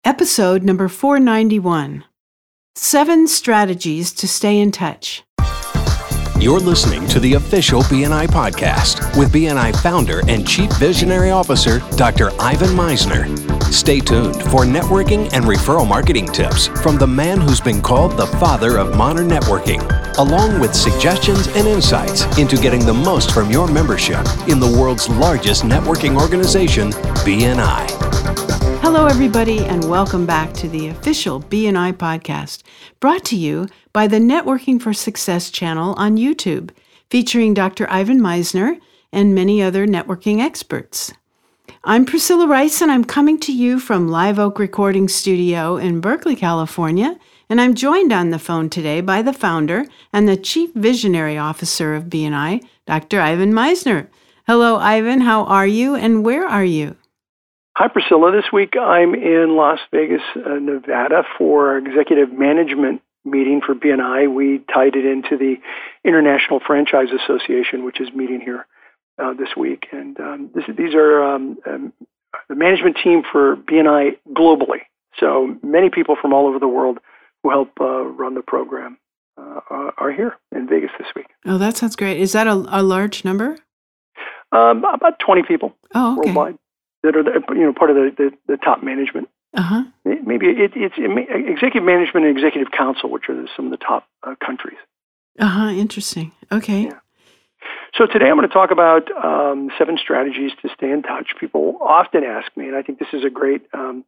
Episode number 491, 7 Strategies to Stay in Touch. You're listening to the official BNI podcast with BNI founder and Chief Visionary Officer, Dr. Ivan Misner. Stay tuned for networking and referral marketing tips from the man who's been called the father of modern networking, along with suggestions and insights into getting the most from your membership in the world's largest networking organization, BNI. Hello, everybody, and welcome back to the official BNI podcast, brought to you by the Networking for Success channel on YouTube, featuring Dr. Ivan Misner and many other networking experts. I'm Priscilla Rice, and I'm coming to you from Live Oak Recording Studio in Berkeley, California, and I'm joined on the phone today by the founder and the Chief Visionary Officer of BNI, Dr. Ivan Misner. Hello, Ivan. How are you, and where are you? Hi, Priscilla. This week I'm in Las Vegas, Nevada for our executive management meeting for BNI. We tied it into the International Franchise Association, which is meeting here this week. And these are the management team for BNI globally. So many people from all over the world who help run the program are here in Vegas this week. Oh, that sounds great. Is that a large number? About 20 people worldwide. That are part of the top management. Uh-huh. Maybe it's executive management and executive council, which are some of the top countries. Uh-huh. Interesting. Okay. Yeah. So today I'm going to talk about 7 strategies to stay in touch. People often ask me, and I think this is a great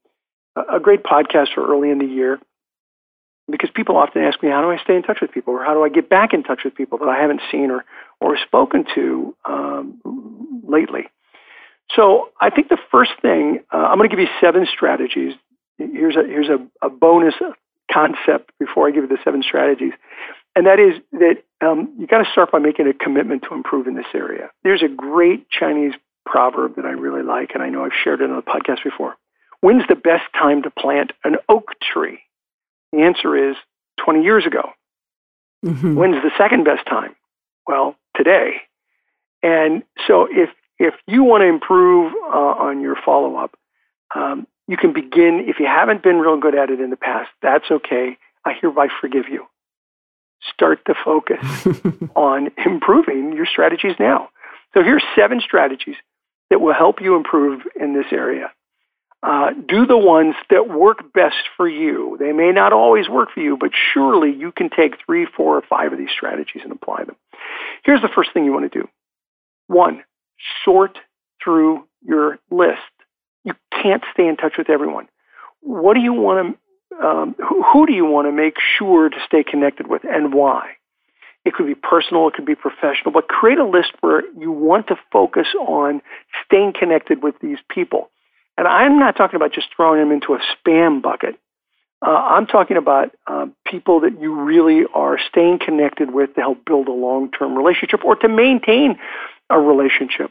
podcast for early in the year, because people often ask me, how do I stay in touch with people, or how do I get back in touch with people that I haven't seen or spoken to lately? So I think the first thing, I'm going to give you 7 strategies. Here's a bonus concept before I give you the 7 strategies. And that is that you got to start by making a commitment to improve in this area. There's a great Chinese proverb that I really like, and I know I've shared it on the podcast before. When's the best time to plant an oak tree? The answer is 20 years ago. Mm-hmm. When's the second best time? Well, today. And so if you want to improve on your follow-up, you can begin. If you haven't been real good at it in the past, that's okay. I hereby forgive you. Start to focus on improving your strategies now. So here's 7 strategies that will help you improve in this area. Do the ones that work best for you. They may not always work for you, but surely you can take 3, 4, or 5 of these strategies and apply them. Here's the first thing you want to do. 1, sort through your list. You can't stay in touch with everyone. What do you want to? Who do you want to make sure to stay connected with, and why? It could be personal, it could be professional, but create a list where you want to focus on staying connected with these people. And I'm not talking about just throwing them into a spam bucket. I'm talking about people that you really are staying connected with to help build a long-term relationship or to maintain a relationship.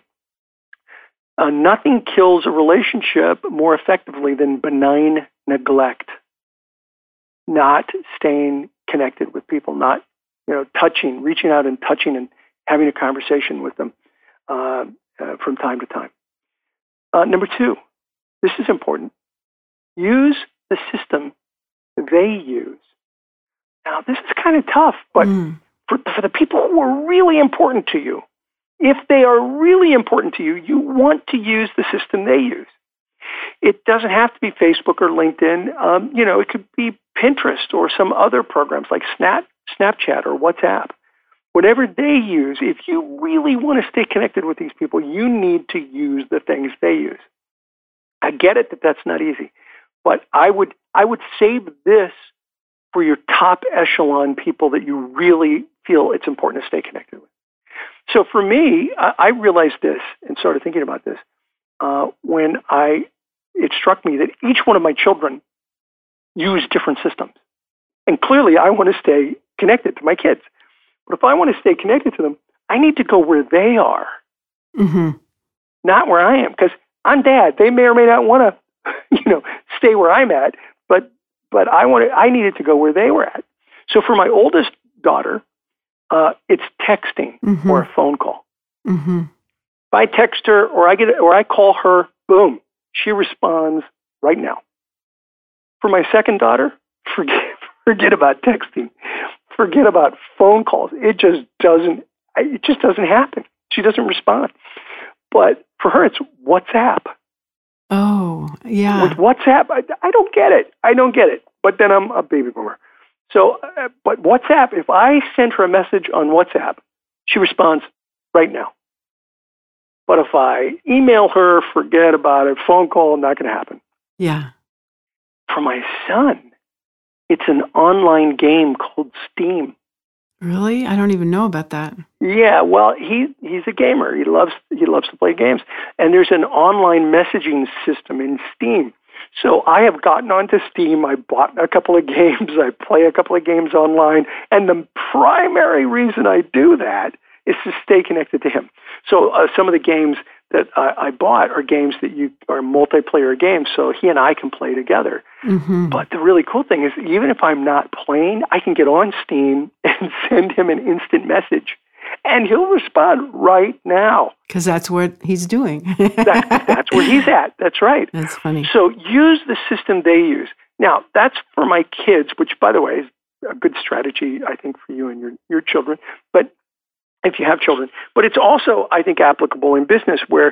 Nothing kills a relationship more effectively than benign neglect. Not staying connected with people, not reaching out and touching and having a conversation with them from time to time. Number 2, this is important. Use the system they use. Now, this is kind of tough, but for the people who are really important to you, if they are really important to you, you want to use the system they use. It doesn't have to be Facebook or LinkedIn. It could be Pinterest or some other programs like Snapchat or WhatsApp. Whatever they use, if you really want to stay connected with these people, you need to use the things they use. I get it that that's not easy, but I would save this for your top echelon people that you really feel it's important to stay connected with. So for me, I realized this and started thinking about this when it struck me that each one of my children use different systems. And clearly I want to stay connected to my kids. But if I want to stay connected to them, I need to go where they are, not where I am. Because I'm dad. They may or may not want to, stay where I'm at. But I needed to go where they were at. So for my oldest daughter, it's texting or a phone call. If I text her or I call her, boom, she responds right now. For my second daughter, forget about texting. Forget about phone calls. It just doesn't happen. She doesn't respond. But for her, it's WhatsApp. Oh, yeah. With WhatsApp, I don't get it. But then I'm a baby boomer. So, but WhatsApp, if I send her a message on WhatsApp, she responds right now. But if I email her, forget about it. Phone call, not going to happen. Yeah. For my son, it's an online game called Steam. Really? I don't even know about that. Yeah, well, he's a gamer. He loves to play games. And there's an online messaging system in Steam. So I have gotten onto Steam. I bought a couple of games. I play a couple of games online. And the primary reason I do that is to stay connected to him. So some of the games that I bought are games that are multiplayer games, so he and I can play together. Mm-hmm. But the really cool thing is, even if I'm not playing, I can get on Steam and send him an instant message, and he'll respond right now. Because that's what he's doing. That's where he's at. That's right. That's funny. So use the system they use. Now, that's for my kids, which, by the way, is a good strategy, I think, for you and your children. But if you have children, but it's also, I think, applicable in business where,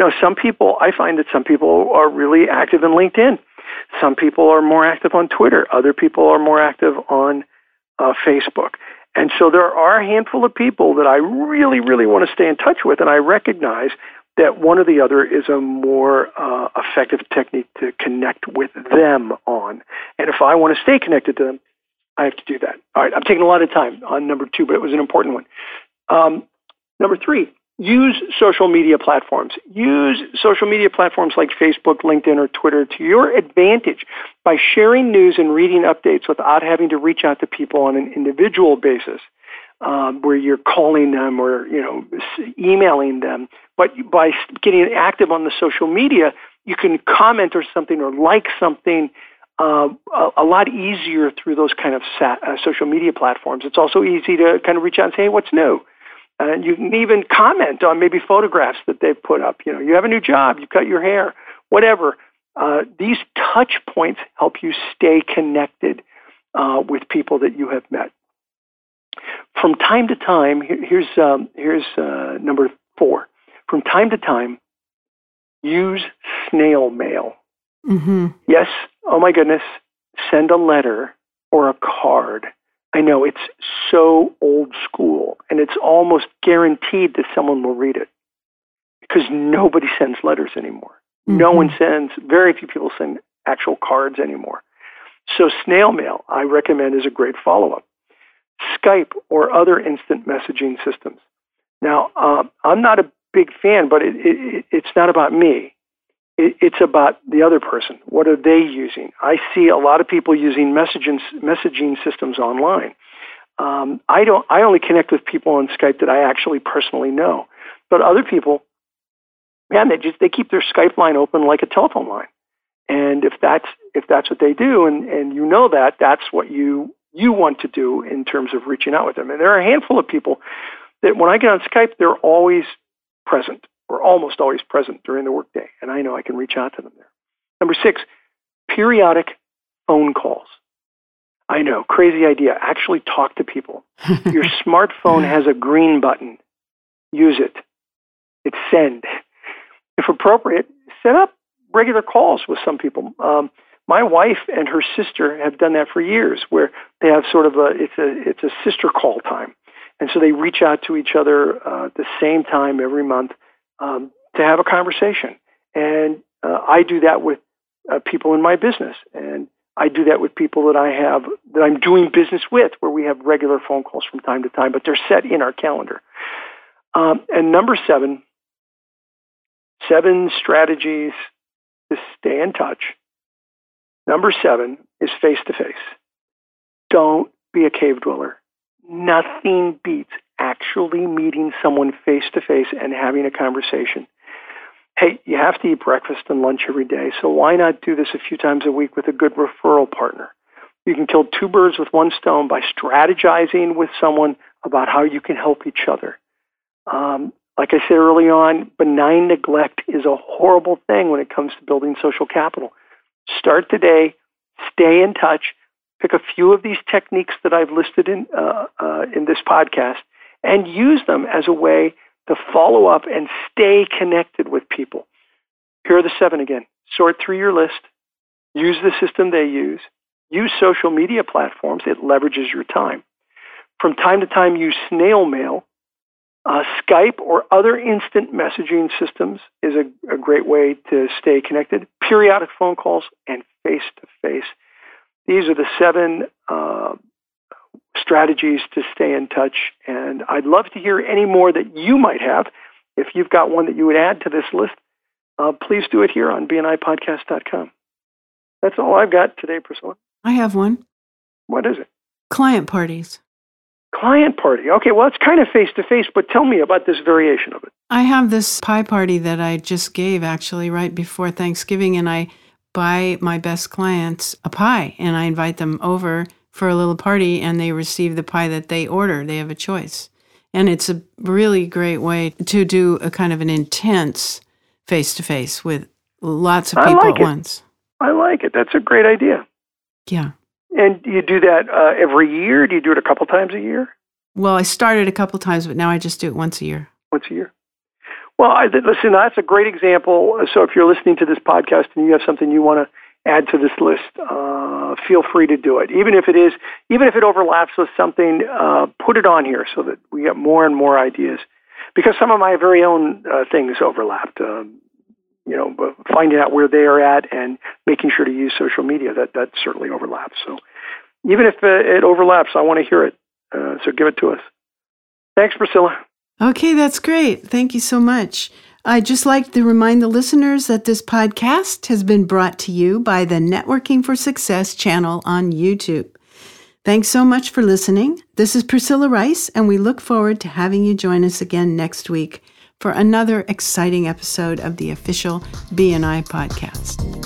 I find that some people are really active in LinkedIn. Some people are more active on Twitter. Other people are more active on Facebook. And so there are a handful of people that I really, really want to stay in touch with. And I recognize that one or the other is a more effective technique to connect with them on. And if I want to stay connected to them, I have to do that. All right, I'm taking a lot of time on number 2, but it was an important one. Number 3, use social media platforms. Use social media platforms like Facebook, LinkedIn, or Twitter to your advantage by sharing news and reading updates without having to reach out to people on an individual basis, where you're calling them or emailing them. But by getting active on the social media, you can comment or something or like something a lot easier through those kind of social media platforms. It's also easy to kind of reach out and say, hey, what's new? And you can even comment on maybe photographs that they've put up. You have a new job, you cut your hair, whatever. These touch points help you stay connected with people that you have met. From time to time, here's number 4. From time to time, use snail mail. Mm-hmm. Yes, oh my goodness, send a letter or a card. I know it's so old school, and it's almost guaranteed that someone will read it because nobody sends letters anymore. Mm-hmm. Very few people send actual cards anymore. So snail mail, I recommend, is a great follow-up. Skype or other instant messaging systems. Now, I'm not a big fan, but it's not about me. It's about the other person. What are they using? I see a lot of people using messaging systems online. I only connect with people on Skype that I actually personally know. But other people, man, they keep their Skype line open like a telephone line. And if that's what they do, and you know that's what you want to do in terms of reaching out with them. And there are a handful of people that when I get on Skype, they're always present. Or almost always present during the workday, and I know I can reach out to them there. Number 6, periodic phone calls. I know, crazy idea. Actually talk to people. Your smartphone has a green button. Use it. It's send. If appropriate, set up regular calls with some people. My wife and her sister have done that for years, where they have sort of it's a sister call time, and so they reach out to each other at the same time every month. To have a conversation. And I do that with people in my business. And I do that with people that I'm doing business with, where we have regular phone calls from time to time, but they're set in our calendar. And number 7 strategies to stay in touch. Number 7 is face-to-face. Don't be a cave dweller. Nothing beats actually meeting someone face-to-face and having a conversation. Hey, you have to eat breakfast and lunch every day, so why not do this a few times a week with a good referral partner? You can kill 2 birds with 1 stone by strategizing with someone about how you can help each other. Like I said early on, benign neglect is a horrible thing when it comes to building social capital. Start today, stay in touch, pick a few of these techniques that I've listed in this podcast, and use them as a way to follow up and stay connected with people. Here are the 7 again. Sort through your list. Use the system they use. Use social media platforms. It leverages your time. From time to time, use snail mail. Skype or other instant messaging systems is a great way to stay connected. Periodic phone calls and face-to-face. These are the 7 strategies to stay in touch. And I'd love to hear any more that you might have. If you've got one that you would add to this list, please do it here on bnipodcast.com. That's all I've got today, Priscilla. I have one. What is it? Client parties. Client party. Okay, well, it's kind of face-to-face, but tell me about this variation of it. I have this pie party that I just gave actually right before Thanksgiving, and I buy my best clients a pie, and I invite them over for a little party, and they receive the pie that they order. They have a choice. And it's a really great way to do a kind of an intense face-to-face with lots of people at once. I like it. That's a great idea. Yeah. And do you do that every year? Do you do it a couple times a year? Well, I started a couple times, but now I just do it once a year. Once a year. Well, listen, that's a great example. So if you're listening to this podcast and you have something you want to add to this list, feel free to do it. Even if it overlaps with something, put it on here so that we get more and more ideas. Because some of my very own things overlapped. But finding out where they are at and making sure to use social media, that certainly overlaps. So even if it overlaps, I want to hear it. So give it to us. Thanks, Priscilla. Okay, that's great. Thank you so much. I'd just like to remind the listeners that this podcast has been brought to you by the Networking for Success channel on YouTube. Thanks so much for listening. This is Priscilla Rice, and we look forward to having you join us again next week for another exciting episode of the official BNI podcast.